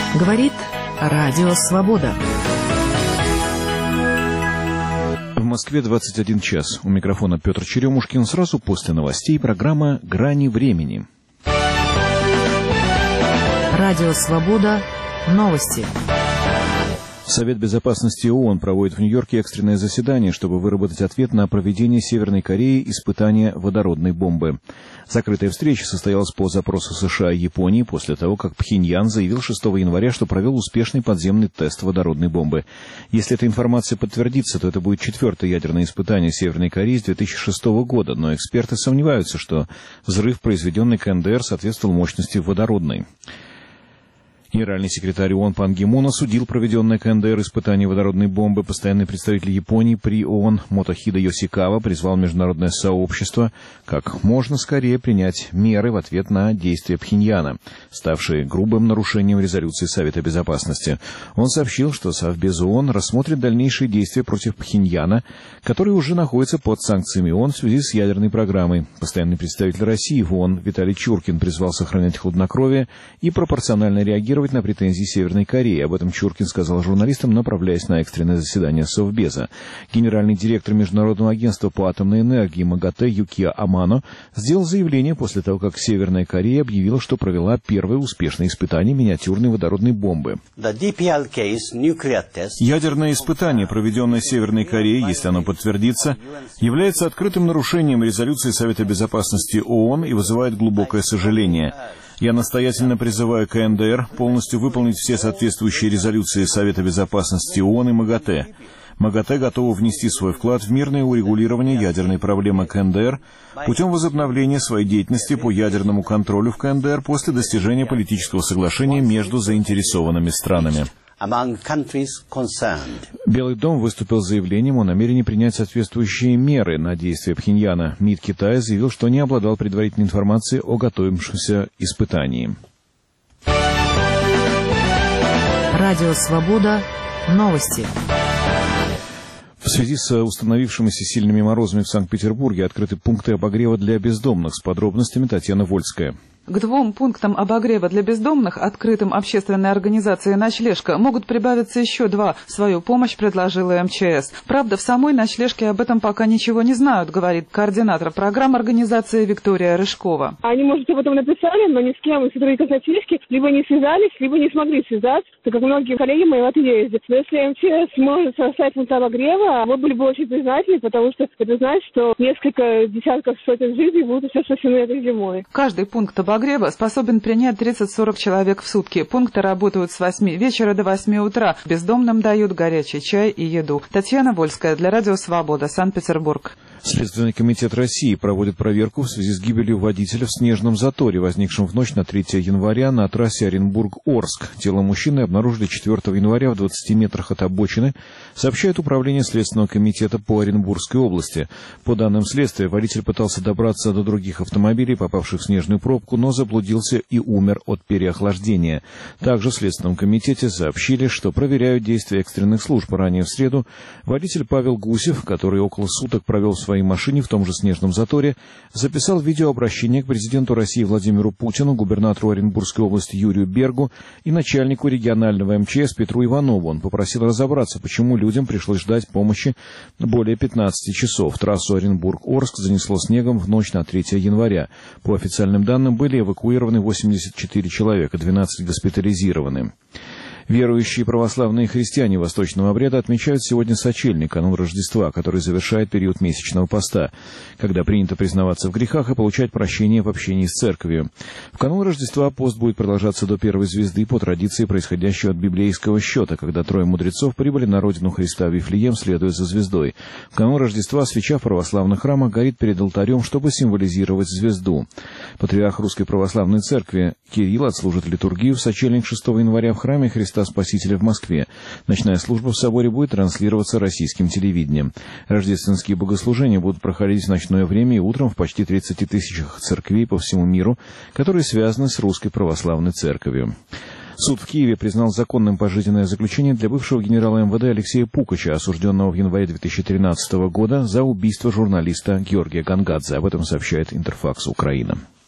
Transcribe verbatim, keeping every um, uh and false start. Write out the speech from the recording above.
Говорит Радио Свобода. В Москве двадцать один час. У микрофона Петр Черемушкин. Сразу после новостей программа «Грани времени». Радио Свобода. Новости. Совет Безопасности ООН проводит в Нью-Йорке экстренное заседание, чтобы выработать ответ на проведение Северной Кореи испытания водородной бомбы. Закрытая встреча состоялась по запросу США и Японии после того, как Пхеньян заявил шестого января, что провел успешный подземный тест водородной бомбы. Если эта информация подтвердится, то это будет четвертое ядерное испытание Северной Кореи с две тысячи шестого года, но эксперты сомневаются, что взрыв, произведенный КНДР, соответствовал мощности водородной. Генеральный секретарь ООН Пан Ги Мун осудил проведенное КНДР испытание водородной бомбы. Постоянный представитель Японии при ООН Мотохида Йосикава призвал международное сообщество как можно скорее принять меры в ответ на действия Пхеньяна, ставшие грубым нарушением резолюции Совета Безопасности. Он сообщил, что Совбез ООН рассмотрит дальнейшие действия против Пхеньяна, который уже находится под санкциями ООН в связи с ядерной программой. Постоянный представитель России в ООН Виталий Чуркин призвал сохранять хладнокровие и пропорционально реагировать на претензии Северной Кореи. Об этом Чуркин сказал журналистам, направляясь на экстренное заседание Совбеза. Генеральный директор Международного агентства по атомной энергии МАГАТЭ Юкия Амано сделал заявление после того, как Северная Корея объявила, что провела первое успешное испытание миниатюрной водородной бомбы. Ядерное испытание, проведенное Северной Кореей, если оно подтвердится, является открытым нарушением резолюции Совета Безопасности ООН и вызывает глубокое сожаление. Я настоятельно призываю КНДР полностью выполнить все соответствующие резолюции Совета Безопасности ООН и МАГАТЭ. МАГАТЭ готова внести свой вклад в мирное урегулирование ядерной проблемы КНДР путем возобновления своей деятельности по ядерному контролю в КНДР после достижения политического соглашения между заинтересованными странами. Белый дом выступил с заявлением о намерении принять соответствующие меры на действия Пхеньяна. МИД Китая заявил, что не обладал предварительной информацией о готовившемся испытании. Радио Свобода. Новости. В связи с установившимися сильными морозами в Санкт-Петербурге открыты пункты обогрева для бездомных. С подробностями Татьяна Вольская. К двум пунктам обогрева для бездомных, открытым общественной организацией «Ночлежка», могут прибавиться еще два. Свою помощь предложила эм че эс. Правда, в самой «Ночлежке» об этом пока ничего не знают, говорит координатор программ организации Виктория Рыжкова. Они, может, об этом написали, но ни с кем из сотрудников «Ночлежки» либо не связались, либо не смогли связаться, так как многие коллеги мои в отъезде. Но если эм че эс сможет составить пункт обогрева, мы были бы очень признательны, потому что это значит, что несколько десятков, сотен жизней будут еще спасены этой зимой. Каждый пункт обогрева способен принять тридцать-сорок человек в сутки. Пункты работают с восьми вечера до восьми утра. Бездомным дают горячий чай и еду. Татьяна Вольская для Радио Свобода, Санкт-Петербург. Следственный комитет России проводит проверку в связи с гибелью водителя в снежном заторе, возникшем в ночь на третье января на трассе Оренбург-Орск. Тело мужчины обнаружили четвертого января в двадцати метрах от обочины, сообщает Управление Следственного комитета по Оренбургской области. По данным следствия, водитель пытался добраться до других автомобилей, попавших в снежную пробку, но заблудился и умер от переохлаждения. Также в Следственном комитете сообщили, что проверяют действия экстренных служб. Ранее в среду водитель Павел Гусев, который около суток провел в своей машине в том же снежном заторе, записал видеообращение к президенту России Владимиру Путину, губернатору Оренбургской области Юрию Бергу и начальнику регионального эм че эс Петру Иванову. Он попросил разобраться, почему людям пришлось ждать помощи более пятнадцати часов. Трассу Оренбург-Орск занесло снегом в ночь на третье января. По официальным данным, были эвакуированы восемьдесят четыре человека, двенадцать госпитализированы. Верующие православные христиане восточного обряда отмечают сегодня сочельник, канун Рождества, который завершает период месячного поста, когда принято признаваться в грехах и получать прощение в общении с церковью. В канун Рождества пост будет продолжаться до первой звезды по традиции, происходящей от библейского счета, когда трое мудрецов прибыли на родину Христа в Вифлеем, следуя за звездой. В канун Рождества свеча в православных храмах горит перед алтарем, чтобы символизировать звезду. Патриарх Русской Православной Церкви Кирилл отслужит литургию в сочельник шестого января в храме Христа Спасителя в Москве. Ночная служба в соборе будет транслироваться российским телевидением. Рождественские богослужения будут проходить в ночное время и утром в почти тридцати тысячах церквей по всему миру, которые связаны с Русской Православной Церковью. Суд в Киеве признал законным пожизненное заключение для бывшего генерала эм вэ дэ Алексея Пукача, осужденного в январе две тысячи тринадцатого года за убийство журналиста Георгия Гонгадзе. Об этом сообщает Интерфакс Украина.